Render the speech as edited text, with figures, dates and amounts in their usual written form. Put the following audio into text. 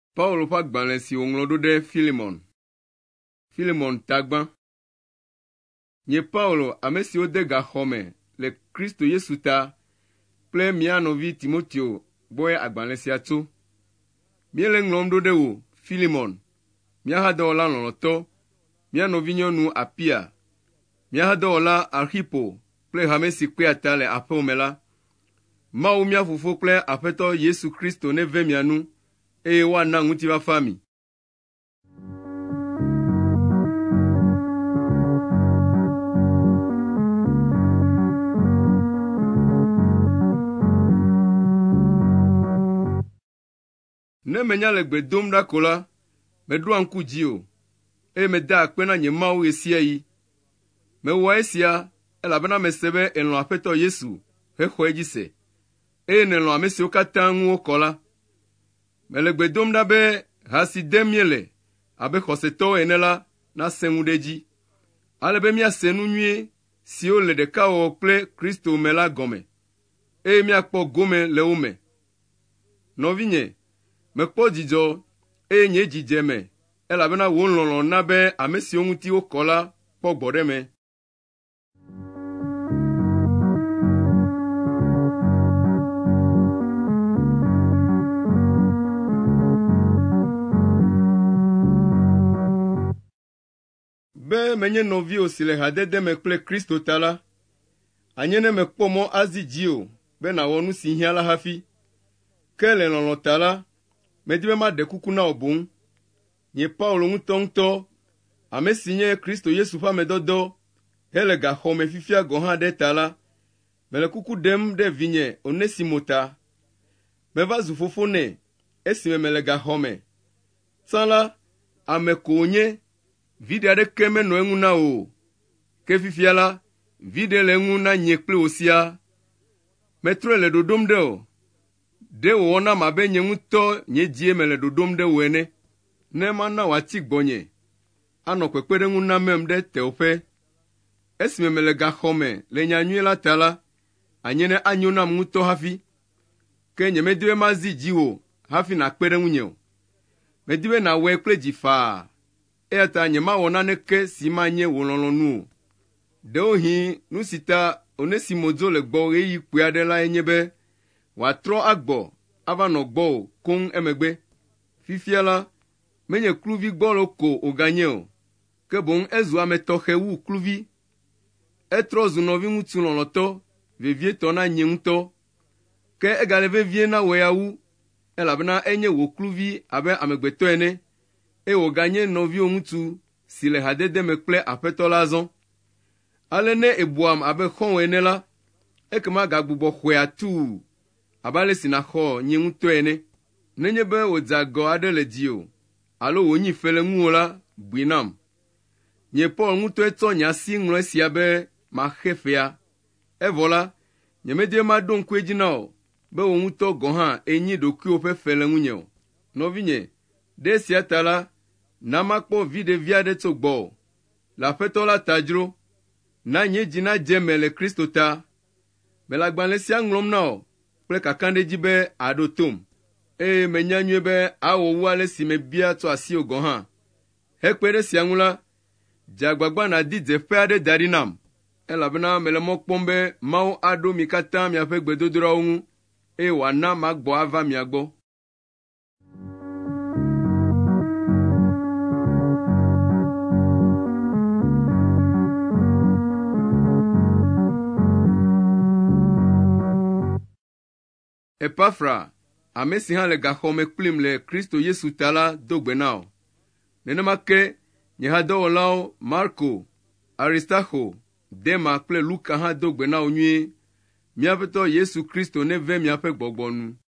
Paul ƒe agbalẽ si wòŋlɔ ɖo ɖe Filemon tagba. Nye Paul, ame siwo de gaxɔ me le Kristo Yesu ta, kple mía nɔvi Timoteo gbɔe agbalẽ sia tso. Míele ŋlɔm ɖo ɖe wò, Filemon, míaha dɔwɔla lɔlɔ̃tɔ, mía nɔvinyɔnu Apia, míaha dɔwɔla Archipo kple hame si kpea ta le aƒewo me la. Mawu mía Fofo kple Aƒetɔ Yesu Kristo neve mia nu, eye woana ŋutifafa mi. Ne menya le gbe dom ɖa ko la, meɖoa ŋku dzi o, eye meda akpe na nye Mawu ɣe sia ɣi. Mewɔa esia elabena mese be elɔ̃ Aƒetɔ Yesu hexɔ edzi se, eye nelɔ̃ ame siwo katã ŋu wokɔ la. Mele gbe dom ɖa be ha si dem miele abe xɔsetɔwo ene la nasẽ ŋu ɖe edzi, ale be míase nu nyuie siwo le ɖekawɔwɔ kple Kristo me la gɔme, eye míakpɔ gome le wo me. Nɔvinye, mekpɔ dzidzɔ, eye nye dzidze me, elabena wò lɔlɔ̃ na be ame siwo ŋuti wokɔ la kpɔ gbɔɖeme. Be menye nɔviwo si le hadede me kple Kristo ta la, anye ne mekpɔ mɔ azi dziwò be nàwɔ nu si hiã la hafi. Ke le lɔlɔ̃ ta la, medi be maɖe kuku na wò boŋ. Nye Paulo ŋutɔ, ame si nye Kristo Yesu ƒe amedɔdɔ hele gaxɔ me fifia gɔ̃ hã ɖe ta la, mele kuku ɖem ɖe vinye Onesimo ta. Meva zu fofo nɛ esime mele gaxɔ me. Tsã la, ame ko wònye, viɖe aɖeke menɔ eŋu na wò, ke fifia la, viɖe le eŋu na nye kple wò siaa. Metrɔe le ɖoɖom ɖe wò, ɖe wòwɔ nam abe nye ŋutɔ nye dzie mele ɖoɖom ɖe wò ene, ne mana wòati gbɔnye, anɔ kpekpeɖeŋu namem ɖe teƒe. Esime mele gaxɔ me le nyanyuie la ta la, anye ne anyo nam ŋutɔ hafi, ke nyemedi be mazi dziwò hafi nàkpe ɖe ŋunye o. Medi be nàwɔe kple dzi faa, eya ta nyemawɔ naneke si manye wò lɔlɔ̃nu o. Ɖewohĩ nu si ta Onesimo dzo le gbɔ ɣeyiɣi kpui aɖe lae nye be wòatrɔ agbɔ ava nɔ gbɔwò koŋ emegbe. Fifia la, menye kluvi gbɔlo ko wòganye o, ke boŋ ezu ame tɔxɛ wu kluvi. Etrɔ zu nɔviŋutsu lɔlɔ̃tɔ, vevietɔ na nye ŋutɔ, ke egale vevie na wòe wu, elabena enye wò kluvi abe amegbetɔ ene, eye wòganye nɔviwò ŋutsu si le hadede me kple Aƒetɔ la zɔ. Ale ne ebuam abe xɔ̃wò ene la, ekema gagbugbɔ xɔe atuu, abe ale si nàxɔ nye ŋutɔ ene. Nenye be wòdze agɔ aɖe le dziwò, alo wònyi fe le ŋuwò la, bui nam. Nye Paul ŋutɔe tsɔ nye asi ŋlɔ esia be maxe fea. Evɔ la, nyemedi maɖo ŋku edzi na wò, be wò ŋutɔ gɔ̃ hã enyi ɖokuiwò ƒe fe le ŋunye o. Nɔvinye, ɖe esia ta la, na makpɔ viɖe vi aɖe tso gbɔwò. Le Aƒetɔ la ta dzro, na nye dzi nadze me le Kristo ta. Mele agbalẽ sia ŋlɔm na wò kple kakaɖedzi be àɖo tom, eye menya nyuie be awɔ wu ale si mebia tsɔ asiwò gɔ̃ hã. Hekpe ɖe sia ŋu la, dze agbagba nàdi dzeƒe aɖe da ɖi nam, elabena mele mɔ kpɔm be Mawu aɖo mi katã miaƒe gbedodoɖawo ŋu, eye wòana magbɔ ava mia gbɔ. Epafra, ame si hã le gaxɔ me kplim le Kristo Yesu ta la do gbe na wò. Nenema ke nye hadɔwɔlawo Marko, Aristaxo, Dema kple Luka hã do gbe na wò nyuie. Mía Aƒetɔ Yesu Kristo neve miaƒe gbɔgbɔ nu.